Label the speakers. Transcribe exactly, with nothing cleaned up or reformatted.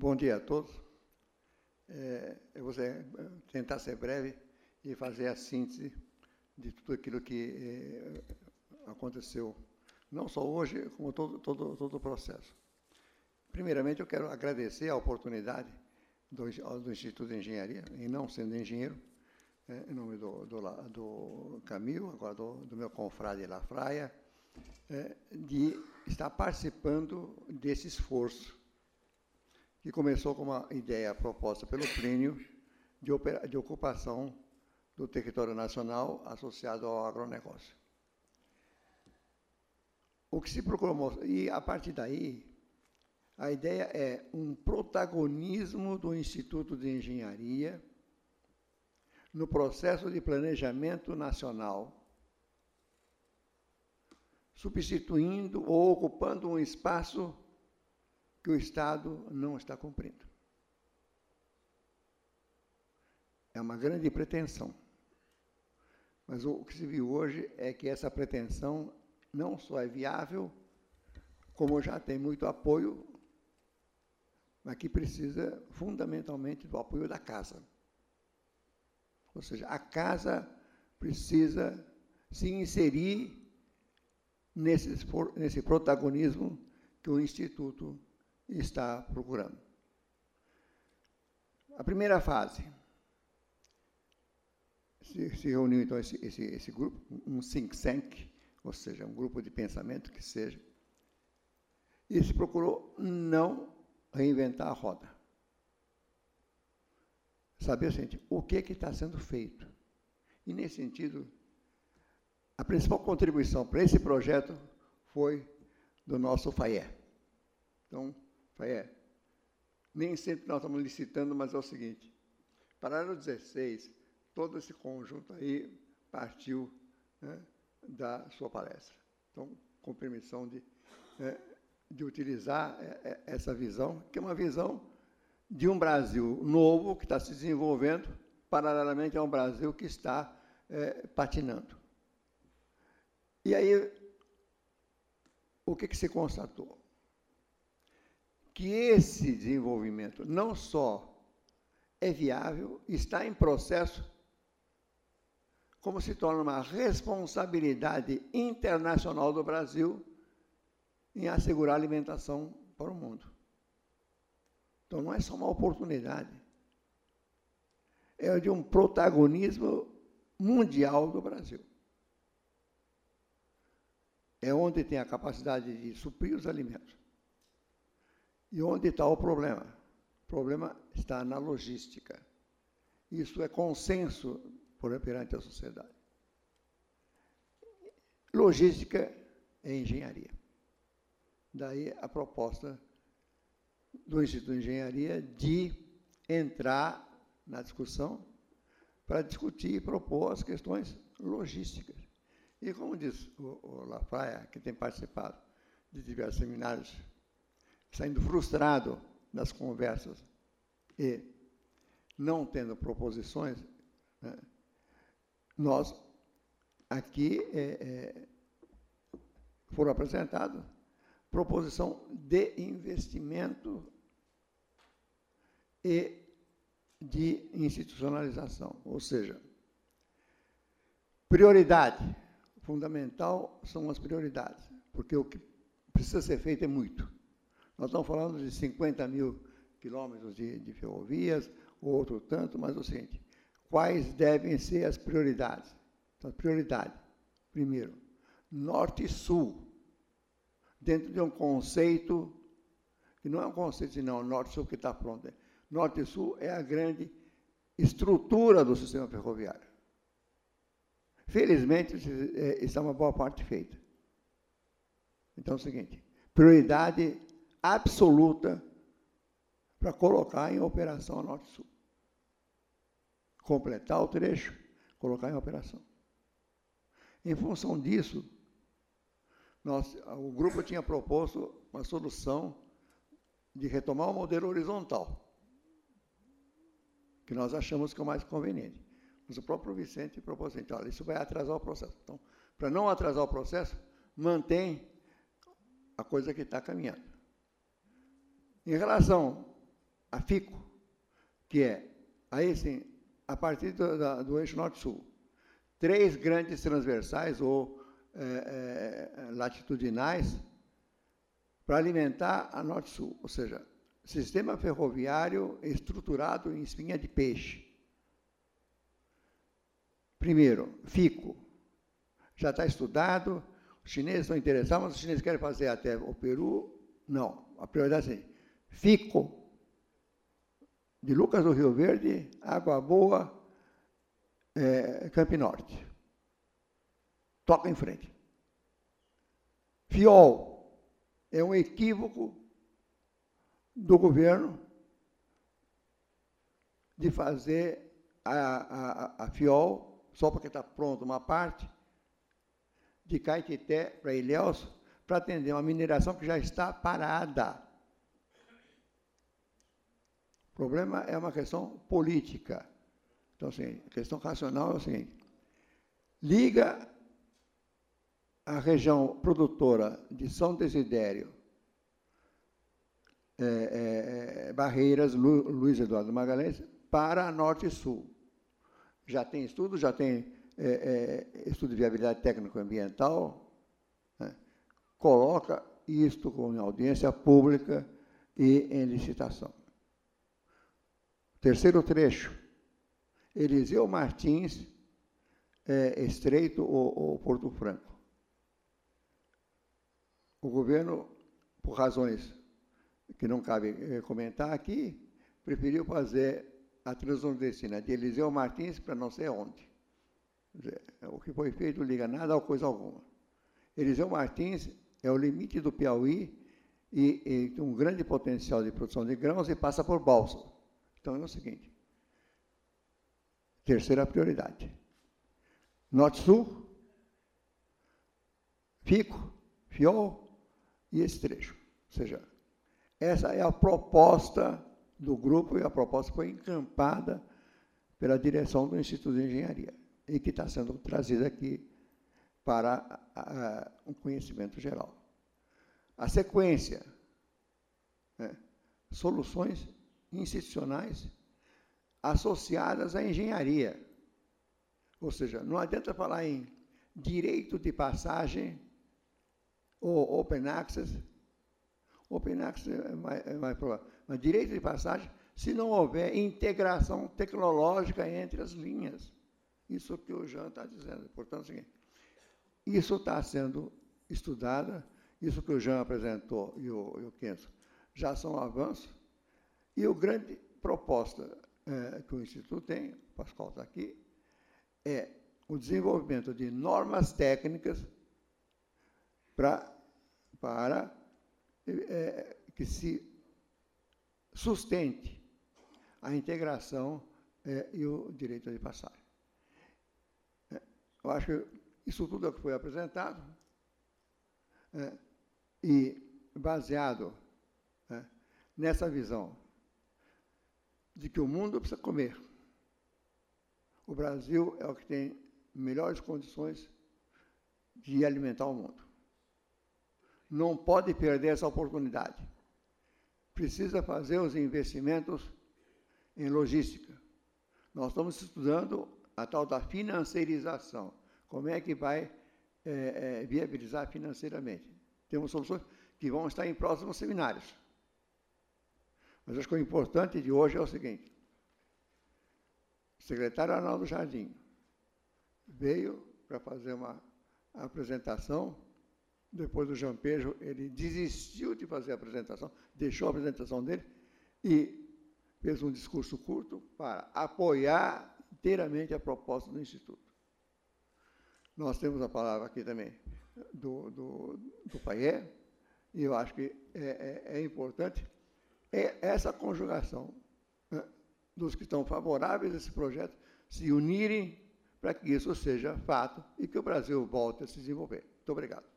Speaker 1: Bom dia a todos. É, eu vou ser, tentar ser breve e fazer a síntese de tudo aquilo que é, aconteceu, não só hoje, como todo, todo, todo o processo. Primeiramente, eu quero agradecer a oportunidade do, do Instituto de Engenharia, e não sendo engenheiro, é, em nome do, do, do Camilo, agora do, do meu confrade Lafraia, é, de estar participando desse esforço, que começou com uma ideia proposta pelo Plínio de, opera, de ocupação do território nacional associado ao agronegócio. O que se procurou, e a partir daí, a ideia é um protagonismo do Instituto de Engenharia no processo de planejamento nacional, substituindo ou ocupando um espaço que o Estado não está cumprindo. É uma grande pretensão. Mas o que se viu hoje é que essa pretensão não só é viável, como já tem muito apoio, mas que precisa fundamentalmente do apoio da casa. Ou seja, a casa precisa se inserir nesse, nesse protagonismo que o Instituto está procurando. A primeira fase, se, se reuniu então esse, esse, esse grupo, um think tank, ou seja, um grupo de pensamento que seja, e se procurou não reinventar a roda. Saber, gente, o que que está sendo feito. E, nesse sentido, a principal contribuição para esse projeto foi do nosso FAIE. Então, FAIE, nem sempre nós estamos licitando, mas é o seguinte, paralelo dezesseis, todo esse conjunto aí partiu, né, da sua palestra. Então, com permissão de, é, de utilizar essa visão, que é uma visão de um Brasil novo que está se desenvolvendo, paralelamente a um Brasil que está é, patinando. E aí, o que, que se constatou? Que esse desenvolvimento não só é viável, está em processo, como se torna uma responsabilidade internacional do Brasil em assegurar alimentação para o mundo. Então, não é só uma oportunidade, é de um protagonismo mundial do Brasil. É onde tem a capacidade de suprir os alimentos. E onde está o problema? O problema está na logística. Isso é consenso por perante a sociedade. Logística é engenharia. Daí a proposta do Instituto de Engenharia de entrar na discussão para discutir e propor as questões logísticas. E, como diz o, o Lafraia, que tem participado de diversos seminários, saindo frustrado das conversas e não tendo proposições, né, nós, aqui, é, é, foram apresentadas proposição de investimento e de institucionalização, ou seja, prioridade fundamental são as prioridades, porque o que precisa ser feito é muito. Nós estamos falando de cinquenta mil quilômetros de, de ferrovias, outro tanto, mas é o seguinte, quais devem ser as prioridades? Então, prioridade, primeiro, norte e sul, dentro de um conceito, que não é um conceito de não, norte e sul que está pronto. Norte e sul é a grande estrutura do sistema ferroviário. Felizmente, está uma boa parte feita. Então é o seguinte, prioridade absoluta para colocar em operação a norte e sul. Completar o trecho, colocar em operação. Em função disso, nós, o grupo tinha proposto uma solução de retomar o modelo horizontal, que nós achamos que é o mais conveniente. Mas o próprio Vicente propôs, então, olha, isso vai atrasar o processo. Então, para não atrasar o processo, mantém a coisa que está caminhando. Em relação a FICO, que é, aí sim, a partir do, da, do eixo norte-sul, três grandes transversais ou é, é, latitudinais para alimentar a norte-sul, ou seja, sistema ferroviário estruturado em espinha de peixe. Primeiro, FICO. Já está estudado, os chineses estão interessados, mas os chineses querem fazer até o Peru. Não, a prioridade é assim. FICO, de Lucas do Rio Verde, Água Boa, é, Campo Norte. Toca em frente. FIOL é um equívoco do governo de fazer a, a, a FIOL, só porque está pronto uma parte, de Caetité para Ilhéus, para atender uma mineração que já está parada. O problema é uma questão política. Então, assim, a questão racional é o seguinte: liga a região produtora de São Desidério, é, é, Barreiras, Lu, Luiz Eduardo Magalhães, para Norte e Sul. Já tem estudo, já tem é, é, estudo de viabilidade técnico-ambiental, né? Coloca isto em audiência pública e em licitação. Terceiro trecho, Eliseu Martins, é, Estreito ou, ou Porto Franco. O governo, por razões que não cabe é, comentar aqui, preferiu fazer a transnordestina de Eliseu Martins para não sei onde. O que foi feito não liga nada a coisa alguma. Eliseu Martins é o limite do Piauí e, e tem um grande potencial de produção de grãos e passa por balsa. Então, é o seguinte. Terceira prioridade. Norte-Sul, FICO, FIOL e esse trecho. Ou seja, essa é a proposta do grupo e a proposta foi encampada pela direção do Instituto de Engenharia e que está sendo trazida aqui para a, a, um conhecimento geral. A sequência, né, soluções institucionais associadas à engenharia. Ou seja, não adianta falar em direito de passagem ou open access. Open access é mais, é mais provável. Mas direito de passagem, se não houver integração tecnológica entre as linhas. Isso que o Jean está dizendo. Portanto, é o seguinte, isso está sendo estudado, isso que o Jean apresentou e o, e o Kenzo já são avanços. E a grande proposta é, que o Instituto tem, o Pascoal está aqui, é o desenvolvimento de normas técnicas pra, para é, que se sustente a integração é, e o direito de passagem. É, eu acho que isso tudo é o que foi apresentado é, e baseado é, nessa visão de que o mundo precisa comer. O Brasil é o que tem melhores condições de alimentar o mundo. Não pode perder essa oportunidade. Precisa fazer os investimentos em logística. Nós estamos estudando a tal da financiarização. Como é que vai é, é, viabilizar financeiramente? Temos soluções que vão estar em próximos seminários. Mas acho que o importante de hoje é o seguinte. O secretário Arnaldo Jardim veio para fazer uma apresentação. Depois do Jean Pejo, ele desistiu de fazer a apresentação, deixou a apresentação dele e fez um discurso curto para apoiar inteiramente a proposta do Instituto. Nós temos a palavra aqui também do, do, do Paié, e eu acho que é, é, é importante é essa conjugação, né, dos que estão favoráveis a esse projeto se unirem para que isso seja fato e que o Brasil volte a se desenvolver. Muito obrigado.